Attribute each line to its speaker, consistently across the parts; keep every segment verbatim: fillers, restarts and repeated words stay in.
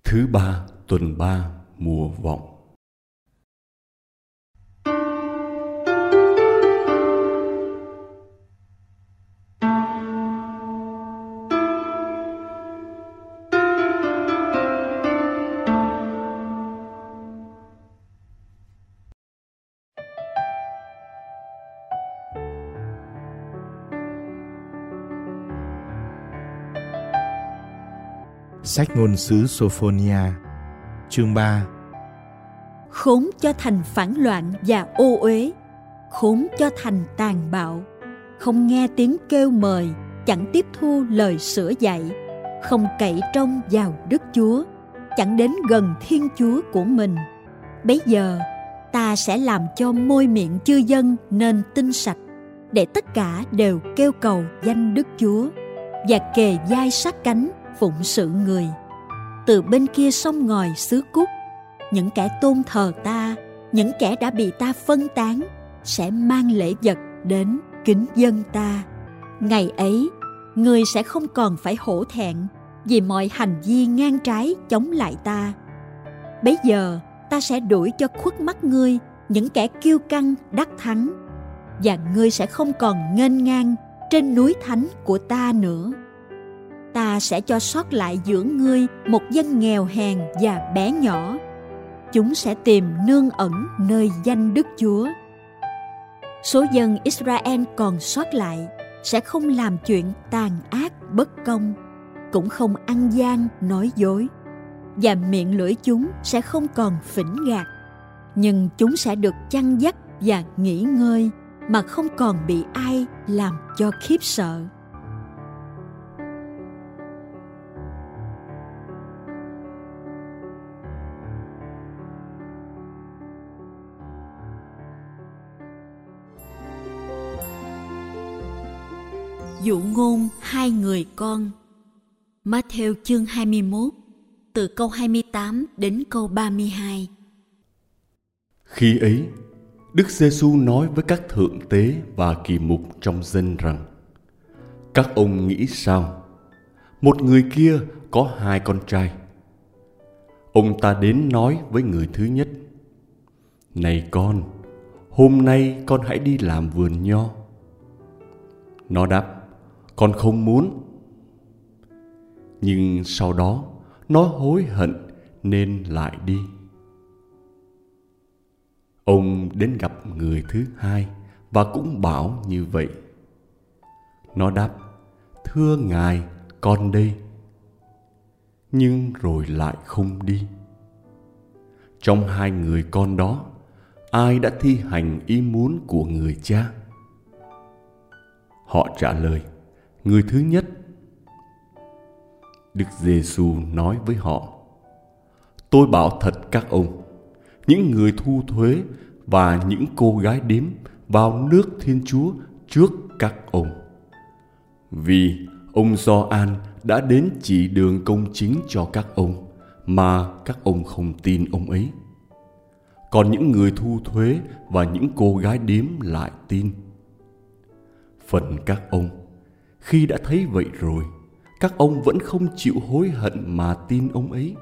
Speaker 1: Thứ ba tuần ba mùa vọng.
Speaker 2: Sách ngôn sứ Sophonia, chương ba.
Speaker 3: Khốn cho thành phản loạn và ô uế, khốn cho thành tàn bạo, không nghe tiếng kêu mời, chẳng tiếp thu lời sửa dạy, không cậy trông vào Đức Chúa, chẳng đến gần Thiên Chúa của mình. Bấy giờ ta sẽ làm cho môi miệng chư dân nên tinh sạch, để tất cả đều kêu cầu danh Đức Chúa và kề vai sát cánh phụng sự người. Từ bên kia sông ngòi xứ Cúc, những kẻ tôn thờ ta, những kẻ đã bị ta phân tán, sẽ mang lễ vật đến kính dâng ta. Ngày ấy, ngươi sẽ không còn phải hổ thẹn vì mọi hành vi ngang trái chống lại ta. Bấy giờ ta sẽ đuổi cho khuất mắt ngươi những kẻ kiêu căng đắc thắng, và ngươi sẽ không còn nghênh ngang trên núi thánh của ta nữa. Ta sẽ cho sót lại giữa ngươi một dân nghèo hèn và bé nhỏ. Chúng sẽ tìm nương ẩn nơi danh Đức Chúa. Số dân Israel còn sót lại sẽ không làm chuyện tàn ác bất công, cũng không ăn gian nói dối, và miệng lưỡi chúng sẽ không còn phỉnh gạt. Nhưng chúng sẽ được chăn dắt và nghỉ ngơi, mà không còn bị ai làm cho khiếp sợ. Dụ ngôn hai người con. Matthew chương hai mươi mốt, từ câu hai mươi tám đến câu ba mươi hai.
Speaker 1: Khi ấy, Đức Giê-xu nói với các thượng tế và kỳ mục trong dân rằng: Các ông nghĩ sao? Một người kia có hai con trai. Ông ta đến nói với người thứ nhất: Này con, hôm nay con hãy đi làm vườn nho. Nó đáp: Con không muốn. Nhưng sau đó nó hối hận nên lại đi. Ông đến gặp người thứ hai và cũng bảo như vậy. Nó đáp: Thưa ngài, con đây. Nhưng rồi lại không đi. Trong hai người con đó, ai đã thi hành ý muốn của người cha? Họ trả lời: Người thứ nhất. Đức Giê-xu nói với họ: Tôi bảo thật các ông, những người thu thuế và những cô gái điếm vào nước Thiên Chúa trước các ông. Vì ông Gioan đã đến chỉ đường công chính cho các ông, mà các ông không tin ông ấy. Còn những người thu thuế và những cô gái điếm lại tin. Phần các ông, khi đã thấy vậy rồi, các ông vẫn không chịu hối hận mà tin ông ấy.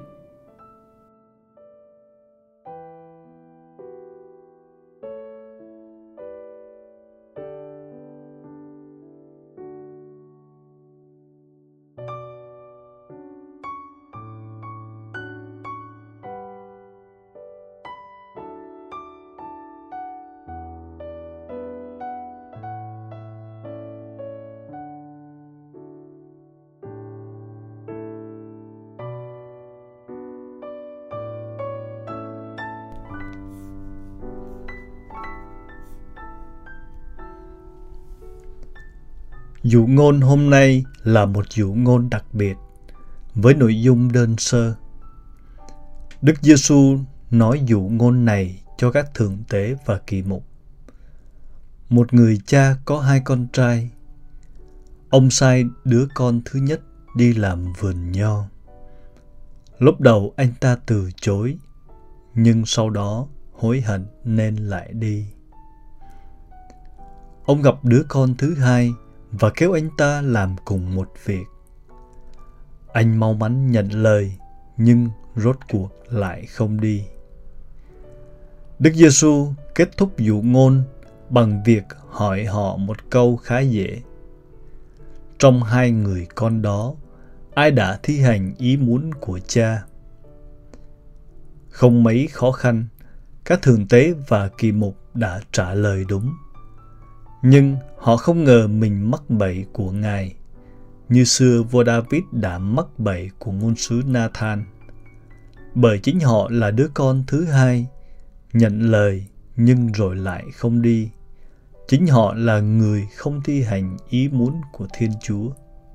Speaker 2: Dụ ngôn hôm nay là một dụ ngôn đặc biệt với nội dung đơn sơ. Đức Giê-xu nói dụ ngôn này cho các thượng tế và kỳ mục. Một người cha có hai con trai. Ông sai đứa con thứ nhất đi làm vườn nho. Lúc đầu anh ta từ chối, nhưng sau đó hối hận nên lại đi. Ông gặp đứa con thứ hai và kéo anh ta làm cùng một việc. Anh mau mắn nhận lời, nhưng rốt cuộc lại không đi. Đức Giêsu kết thúc dụ ngôn bằng việc hỏi họ một câu khá dễ. Trong hai người con đó, ai đã thi hành ý muốn của Cha? Không mấy khó khăn, các thượng tế và kỳ mục đã trả lời đúng. Nhưng họ không ngờ mình mắc bẫy của Ngài, như xưa vua David đã mắc bẫy của ngôn sứ Nathan. Bởi chính họ là đứa con thứ hai, nhận lời nhưng rồi lại không đi. Chính họ là người không thi hành ý muốn của Thiên Chúa.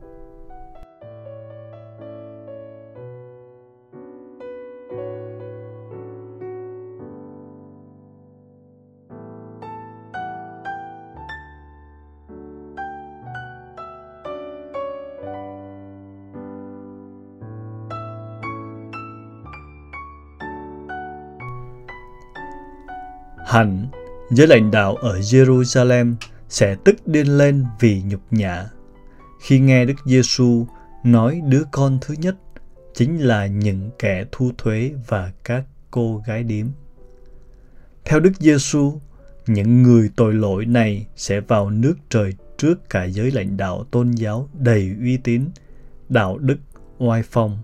Speaker 2: Hẳn giới lãnh đạo ở Jerusalem sẽ tức điên lên vì nhục nhã khi nghe Đức Giêsu nói đứa con thứ nhất chính là những kẻ thu thuế và các cô gái điếm. Theo Đức Giêsu, những người tội lỗi này sẽ vào nước trời trước cả giới lãnh đạo tôn giáo đầy uy tín, đạo đức, oai phong.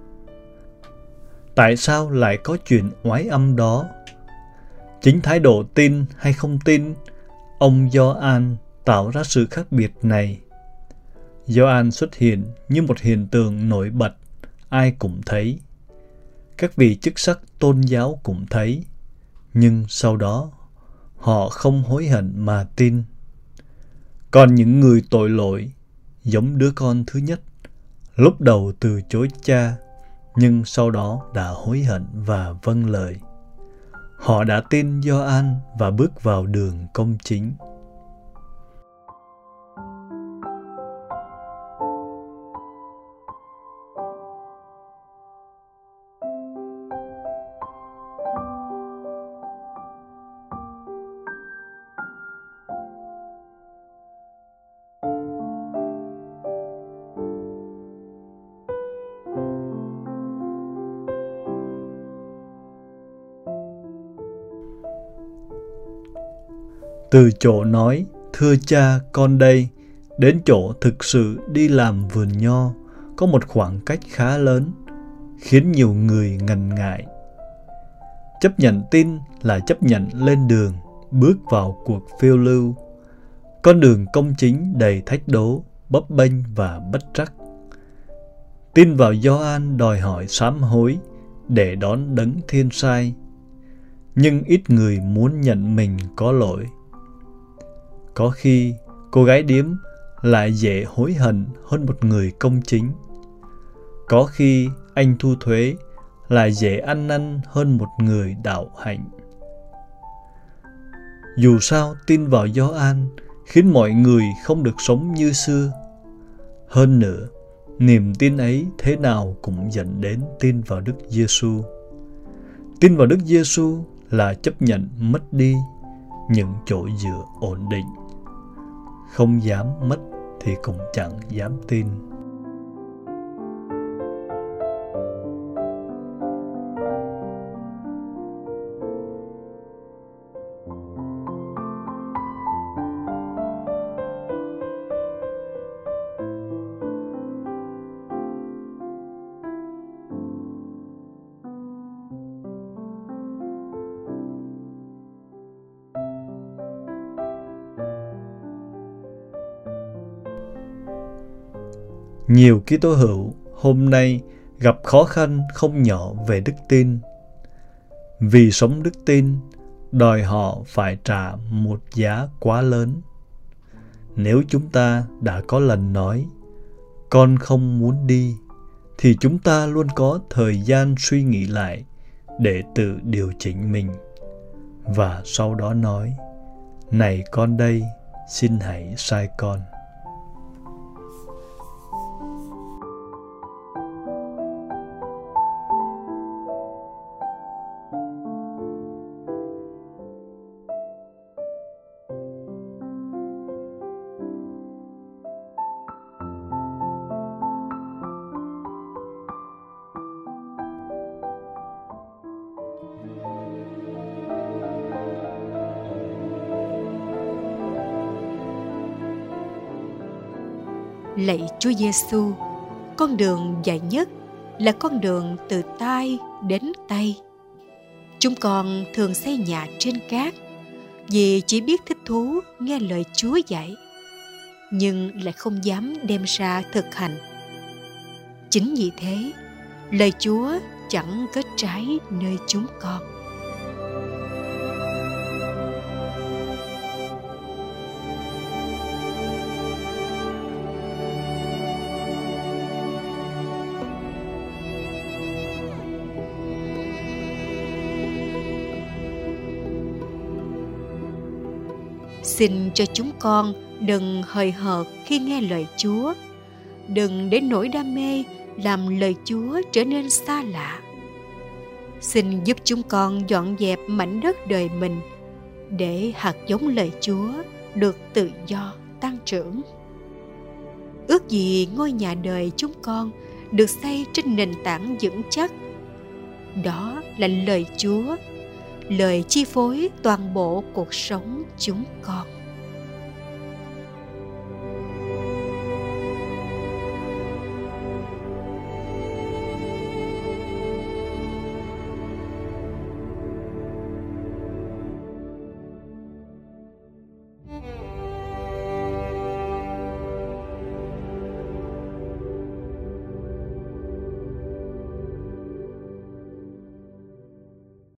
Speaker 2: Tại sao lại có chuyện oái âm đó? Chính thái độ tin hay không tin, ông Gioan tạo ra sự khác biệt này. Gioan xuất hiện như một hiện tượng nổi bật, ai cũng thấy. Các vị chức sắc tôn giáo cũng thấy, nhưng sau đó họ không hối hận mà tin. Còn những người tội lỗi, giống đứa con thứ nhất, lúc đầu từ chối Cha, nhưng sau đó đã hối hận và vâng lời. Họ đã tin Gioan và bước vào đường công chính. Từ chỗ nói, thưa Cha, con đây, đến chỗ thực sự đi làm vườn nho, có một khoảng cách khá lớn, khiến nhiều người ngần ngại. Chấp nhận tin là chấp nhận lên đường, bước vào cuộc phiêu lưu. Con đường công chính đầy thách đố, bấp bênh và bất trắc. Tin vào Gioan đòi hỏi sám hối để đón đấng thiên sai. Nhưng ít người muốn nhận mình có lỗi. Có khi cô gái điếm lại dễ hối hận hơn một người công chính. Có khi anh thu thuế lại dễ ăn năn hơn một người đạo hạnh. Dù sao, tin vào Gioan khiến mọi người không được sống như xưa. Hơn nữa, niềm tin ấy thế nào cũng dẫn đến tin vào Đức Giêsu. Tin vào Đức Giêsu là chấp nhận mất đi những chỗ dựa ổn định. Không dám mất thì cũng chẳng dám tin. Nhiều Kitô hữu hôm nay gặp khó khăn không nhỏ về đức tin. Vì sống đức tin, đòi họ phải trả một giá quá lớn. Nếu chúng ta đã có lần nói, con không muốn đi, thì chúng ta luôn có thời gian suy nghĩ lại để tự điều chỉnh mình. Và sau đó nói, này con đây, xin hãy sai con.
Speaker 4: Lạy Chúa Giêsu, con đường dài nhất là con đường từ tai đến tay. Chúng con thường xây nhà trên cát vì chỉ biết thích thú nghe lời Chúa dạy, nhưng lại không dám đem ra thực hành. Chính vì thế, lời Chúa chẳng kết trái nơi chúng con. Xin cho chúng con đừng hời hợt khi nghe lời Chúa, đừng để nỗi đam mê làm lời Chúa trở nên xa lạ. Xin giúp chúng con dọn dẹp mảnh đất đời mình để hạt giống lời Chúa được tự do tăng trưởng. Ước gì ngôi nhà đời chúng con được xây trên nền tảng vững chắc. Đó là lời Chúa, lời chi phối toàn bộ cuộc sống chúng con.